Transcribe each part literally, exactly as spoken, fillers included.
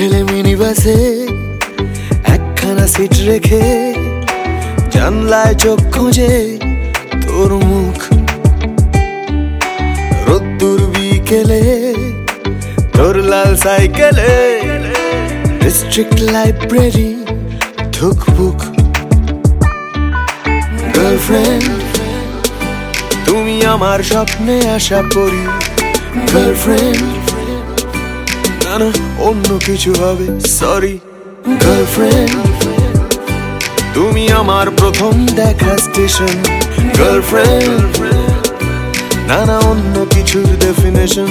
ঠেলে মিনি বাসে একখানা সিট রেখে জানলায় চোখ খুঁজে তোর মুখ, রোদ্দুর বিকেলে তোর লাল সাইকেলে ডিস্ট্রিক্ট লাইব্রেরি ধুকপুক। গার্লফ্রেন্ড তুমি আমার স্বপ্নে আসা পড়ি, গার্লফ্রেন্ড না না অন্য কিছু হবে সরি। গার্লফ্রেন্ড তুমি আমার প্রথম দেখা স্টেশন, গার্লফ্রেন্ড না না অন্য কিছুর ডেফিনেশন।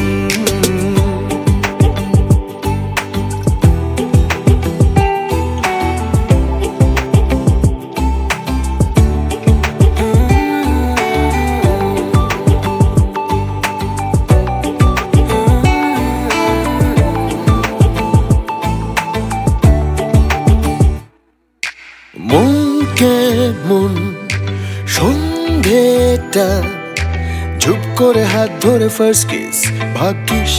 মন কেমন সন্ধেটা চুপ করে হাত ধরে ফার্স্ট কিস ভাগ্যিস,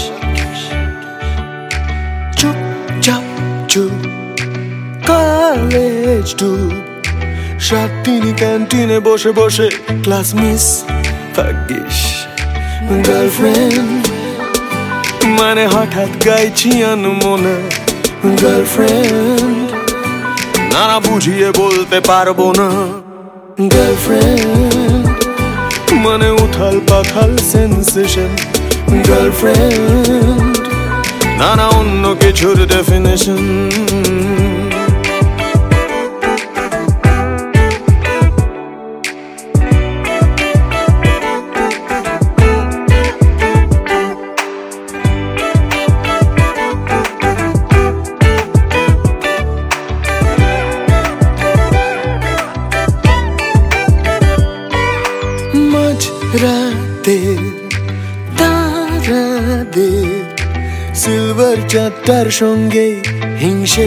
চুপ চাপ চুপ কলেজ ডুব সাত দিন ক্যান্টিনে বসে বসে ক্লাস মিস ভাগ্যিস। গার্লফ্রেন্ড মানে হঠাৎ গাইছি আনমনা, গার্লফ্রেন্ড না না বুঝিয়ে বলতে পারবো না। গার্লফ্রেন্ড মানে উথাল পাথাল সেন্সেশন, গার্লফ্রেন্ড না না অন্য কিছুর ডেফিনেশন। রাতের তারাদের সিলভার চাঁদটার সঙ্গে হিংসে,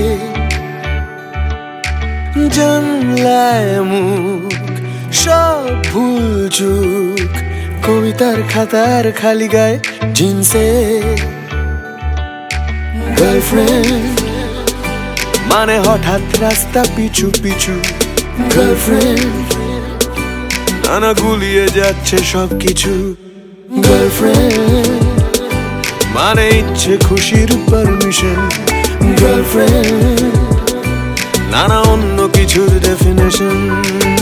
জানলায় মুখ সব ভুল চুক কবিতার খাতার খালি গায়ে জিন্সে। গার্লফ্রেন্ড মানে হঠাৎ রাস্তা পিছু পিছু, গার্লফ্রেন্ড নানা গুলিয়ে যাচ্ছে সবকিছু। গার্লফ্রেন্ড মানে ইচ্ছে খুশির পারমিশন, গার্লফ্রেন্ড নানা অন্য কিছুর ডেফিনেশন।